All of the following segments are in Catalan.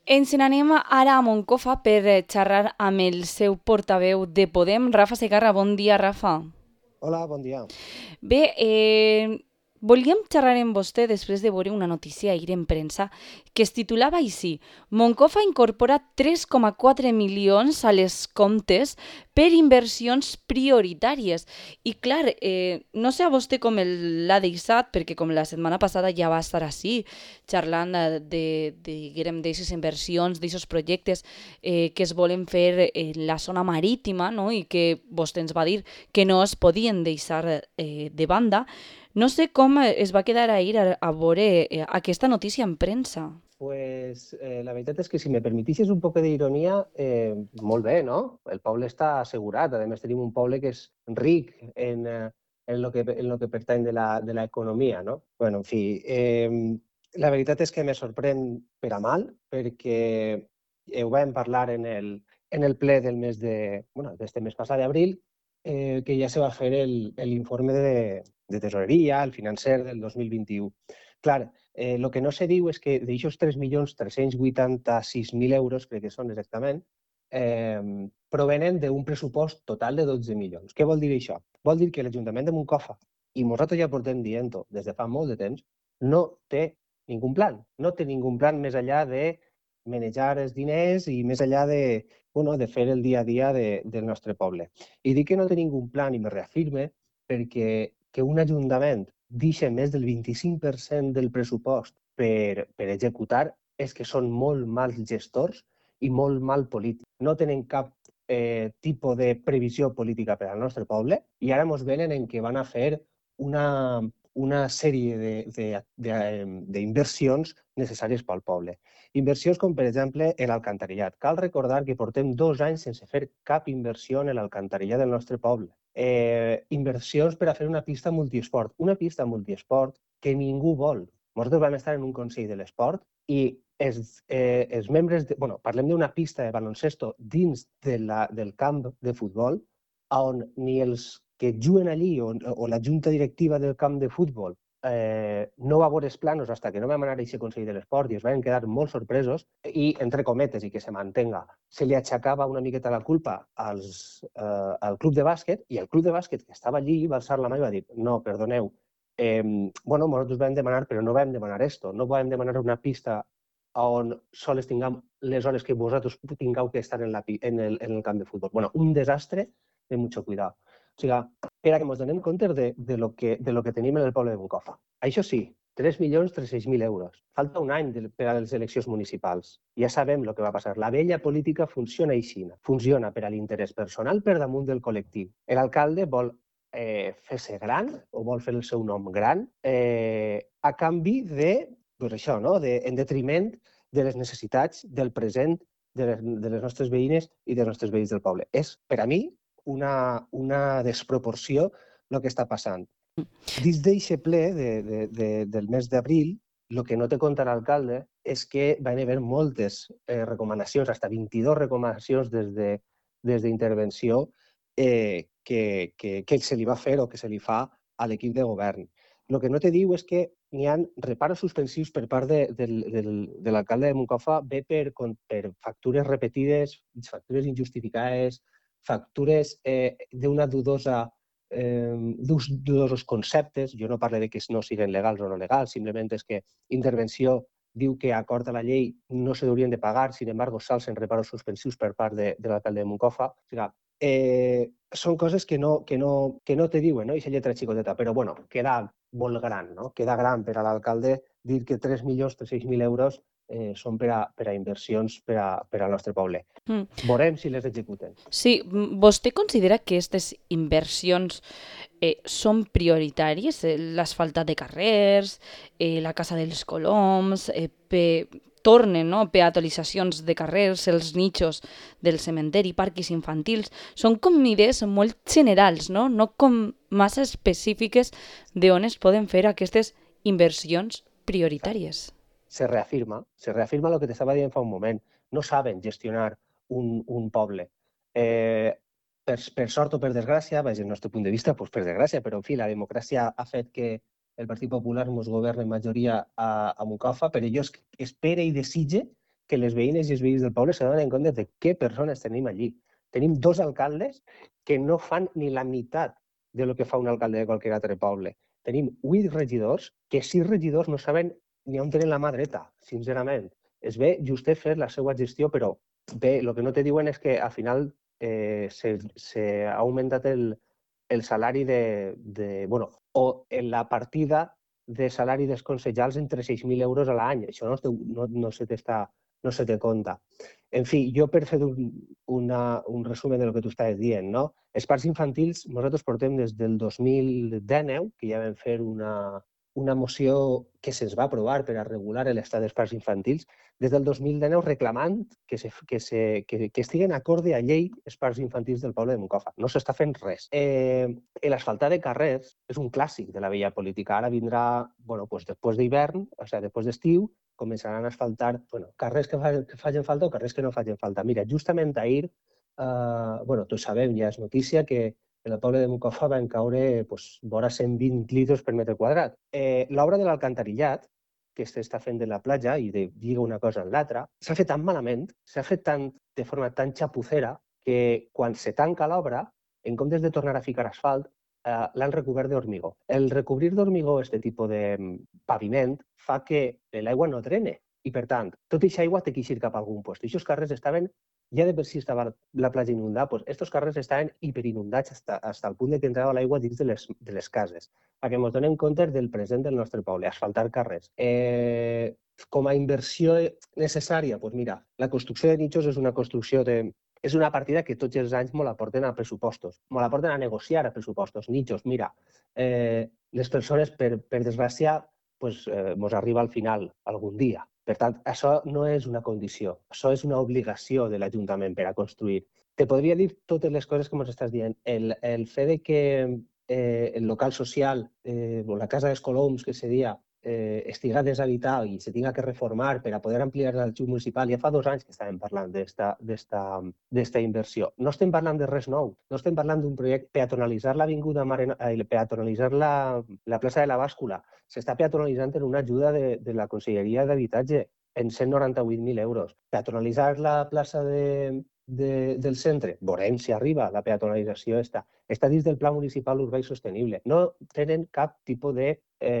Ens n'anem ara a Moncofa per xerrar amb el seu portaveu de Podem, Rafa Segarra. Bon dia, Rafa. Hola, bon dia. Bé, volíem xerrar amb vostè després de veure una notícia ahir en premsa que es titulava així: Moncofa incorpora 3,4 milions a les comptes per inversions prioritàries. I clar, no sé a vostè com l'ha deixat, perquè com la setmana passada ja va estar així, xerrant diguem, d'aixes inversions, d'aixos projectes que es volen fer en la zona marítima, no? I que vostè ens va dir que no es podien deixar de banda. No sé com es va quedar ahir a veure aquesta notícia en premsa. La veritat és que si me permetixes un poc d'ironia, molt bé, no? El poble està assegurat. A més, tenim un poble que és ric en lo que pertany de l'economia, no? Bueno, en fi, la veritat és que me sorprèn per a mal, perquè ho vam parlar en el ple del mes d'este mes passat d'abril, que ja se va fer l'informe de tesoreria, el financer del 2021. Clar, el que no se diu és que d'aixòs 3.386.000 euros, crec que són exactament, eh, provenen d'un pressupost total de 12 milions. Què vol dir això? Vol dir que l'Ajuntament de Moncofa, i nosaltres ja portem dient-ho des de fa molt de temps, no té ningú plan. No té ningú plan més enllà de manejar els diners i més enllà de fer el dia a dia del nostre poble. I dic que no té ningú plan i me reafirme perquè que un ajuntament deixa més del 25% del pressupost per executar és que són molt mals gestors i molt mal polítics. No tenen cap tipus de previsió política per al nostre poble i ara ens venen en què van a fer una sèrie d'inversions necessàries pel poble. Inversions com, per exemple, l'alcantarillat. Cal recordar que portem 2 anys sense fer cap inversió en l'alcantarillat del nostre poble. Inversions per a fer una pista multiesport. Una pista multiesport que ningú vol. Nosaltres vam estar en un Consell de l'Esport i els membres... parlem d'una pista de baloncesto dins del camp de futbol on ni els que juguen allí o la junta directiva del camp de futbol no va veure els planos fins que no vam anar a aquest Consell de l'Esport i es van quedar molt sorpresos i, entre cometes, i que se mantenga, se li aixecava una miqueta la culpa al club de bàsquet i el club de bàsquet que estava allí va alçar la mà i va dir no, perdoneu, nosaltres vam demanar, però no vam demanar esto, no vam demanar una pista on sols tinguem les hores que vosaltres tingueu que estar en el camp de futbol. Un desastre de mucho cuidado. O sigui, per a que ens donem compte de lo que tenim en el poble de Moncofa. Això sí, 3.300.000 euros. Falta un any per a les eleccions municipals. Ja sabem el que va passar. La vella política funciona així. Funciona per a l'interès personal per damunt del col·lectiu. L'alcalde vol fer-se gran o vol fer el seu nom gran a canvi pues això, no? En detriment de les necessitats del present de les nostres veïnes i dels nostres veïns del poble. És, per a mi, una desproporció el que està passant. Dins d'aquest ple del mes d'abril, el que no té compte l'alcalde és que van haver moltes recomanacions, fins 22 recomanacions des d'intervenció que se li va fer o que se li fa a l'equip de govern. El que no te diu és que n'hi ha reparos suspensius per part de l'alcalde de Moncofa bé per factures repetides, factures injustificades, factures d'una dudosos conceptes. Jo no parlo de que no siguin legals o no legals, simplement és que intervenció diu que acord a la llei no s'haurien de pagar, sin embargo, s'alcen reparos suspensius per part de l'alcalde de Moncofa. O sigui, són coses que no te diuen, no? Aquesta lletra xicoteta, però bueno, queda molt gran, no? Queda gran per a l'alcalde dir que 3.300.000 euros són per a inversions per al nostre poble. Mm. Veurem si les executen. Sí, vostè considera que aquestes inversions són prioritàries? L'asfaltat de carrers, la Casa dels Coloms, tornen, no? Peatalitzacions de carrers, els nichos del cementeri, parquis infantils... Són com idees molt generals, no? No com massa específiques d'on es poden fer aquestes inversions prioritàries. Se reafirma el que t'estava dient fa un moment. No saben gestionar un poble. Per sort o per desgràcia, des del nostre punt de vista, doncs per desgràcia, però en fi, la democràcia ha fet que el Partit Popular ens governi en majoria a Moncofa, però jo espero i desitge que les veïnes i els veïns del poble se donen compte de què persones tenim allí. Tenim 2 alcaldes que no fan ni la meitat de lo que fa un alcalde de qualsevol altre poble. Tenim 8 regidors que 6 regidors no saben ni on tenen la mà dreta, sincerament. Es ve justet fer la seva gestió, però bé, el que no te diuen és que al final s'ha augmentat el salari bueno, o en la partida de salari dels consellers entre 6.000 euros a l'any. Això no se te compta. En fi, jo per fer un resum del que tu estaves dient, no? Els parcs infantils, nosaltres portem des del 2019, que ja vam fer una moció que se'ns va aprovar per a regular l'estat dels parcs infantils, des del 2019 reclamant que estiguen acorde a llei els parcs infantils del poble de Moncofa. No s'està fent res. L'asfaltar de carrers és un clàssic de la vella política. Ara vindrà, bueno, pues després d'hivern, o sigui, després d'estiu, començaran a asfaltar carrers que facin falta o carrers que no facin falta. Mira, justament ahir, bueno, tots sabem, ja és notícia, que en el poble de Moncofa van caure vora 120 litres per metre quadrat. L'obra de l'alcantarillat, que s'està fent de la platja, i diga una cosa en l'altra, s'ha fet tan malament, s'ha fet de forma tan xapucera, que quan se tanca l'obra, en comptes de tornar a ficar asfalt, l'han recobert d'hormigó. El recobrir d'hormigó, aquest tipus de paviment, fa que l'aigua no drene. I, per tant, tota aquesta aigua té que eixir cap a algun lloc. I aquests carrers estaven, ja de per si estava la platja inundada, doncs aquests carrers estaven hiperinundats fins al punt que entrava l'aigua dins de les cases. Perquè ens donem compte del present del nostre poble, asfaltar carrers. Com a inversió necessària, doncs mira, la construcció de nichos és una construcció és una partida que tots els anys me la porten a pressupostos, me la porten a negociar a pressupostos. Nichos, mira, les persones, per desgràcia, ens arriba al final algun dia. Per tant, això no és una condició, això és una obligació de l'Ajuntament per a construir. Te podria dir totes les coses que ens estàs dient. El fet que el local social o la Casa dels Coloms, que seria, estiga deshabitada i se tinga que reformar per a poder ampliar l'arxiu municipal. Ja fa 2 anys que estàvem parlant d'esta inversió. No estem parlant de res nou, no estem parlant d'un projecte peatonalitzar l'avinguda peatonalitzar la plaça de la Bàscula. S'està peatonalitzant en una ajuda de la Conselleria d'Habitatge en 198.000 euros. Peatonalitzar la plaça del centre, veurem si arriba la peatonalització està dins del Pla Municipal Urbà i Sostenible. No tenen cap tipus de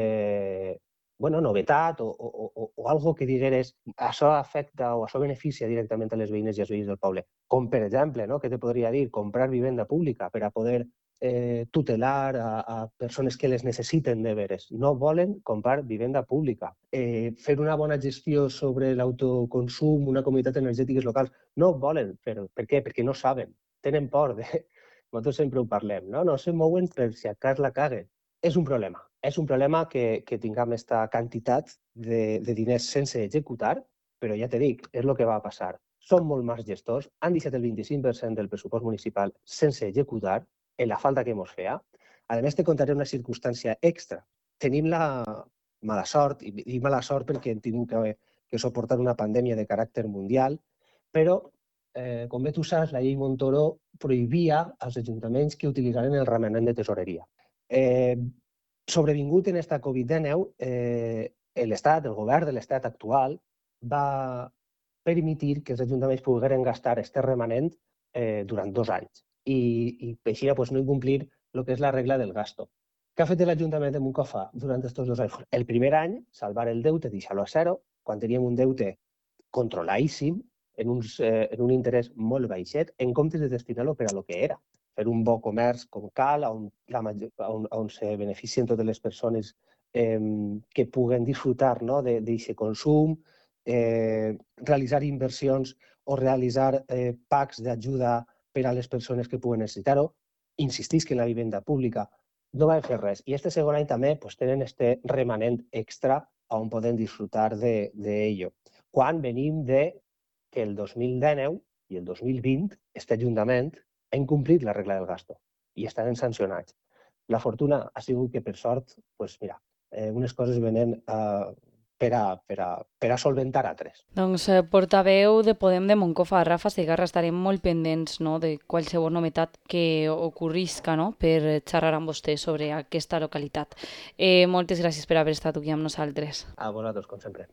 novetat o algo que digueres això afecta o això beneficia directament a les veïnes i als veïns del poble. Com, per exemple, que te podria dir, comprar vivenda pública per a poder tutelar a persones que les necessiten de veres. No volen comprar vivenda pública. Fer una bona gestió sobre l'autoconsum, una comunitat energètiques locals. No volen fer-ho. Per què? Perquè no saben. Tenen por de... Nosaltres sempre ho parlem, no? No se mouen per si a cas la caguen. És un problema. És un problema que tinguem aquesta quantitat de diners sense executar, però ja te dic, és el que va passar. Són molt mals gestors, han deixat el 25% del pressupost municipal sense executar, en la falta que ens feia. A més, te contaré una circumstància extra. Tenim la mala sort, i dic mala sort perquè hem tingut que suportar una pandèmia de caràcter mundial, però, com bé tu saps, la llei Montoro prohibia als ajuntaments que utilitzaren el remanent de tesoreria. Sobrevingut en esta Covid-19, l'Estat, el govern de l'Estat actual, va permetre que els ajuntaments pogueren gastar aquest remanent durant 2 anys i així no incomplir el que és la regla del gasto. Què ha fet l'Ajuntament de Moncofa durant aquests 2 anys? El primer any, salvar el deute, deixar-lo a zero, quan teníem un deute controladíssim, en un interès molt baixet, en comptes de destinar-lo per a lo que era, fer un bon comerç com cal, on se beneficien totes les persones que puguen disfrutar d'aquest consum, realitzar inversions o realitzar packs d'ajuda per a les persones que puguen necessitar-ho. Insistisc que en la vivenda pública no van fer res. I este segon any també tenen este remanent extra on poden disfrutar d'ello. Quan venim de que el 2019 i el 2020 aquest Ajuntament ha incomplit la regla del gasto i estan sancionats. La fortuna ha sigut que, per sort, mira, unes coses venen per a solventar altres. Doncs portaveu de Podem de Moncofa, Rafa Segarra, estarem molt pendents de qualsevol novetat que ocorrisca per xerrar amb vostè sobre aquesta localitat. Moltes gràcies per haver estat aquí amb nosaltres. A vosaltres, com sempre.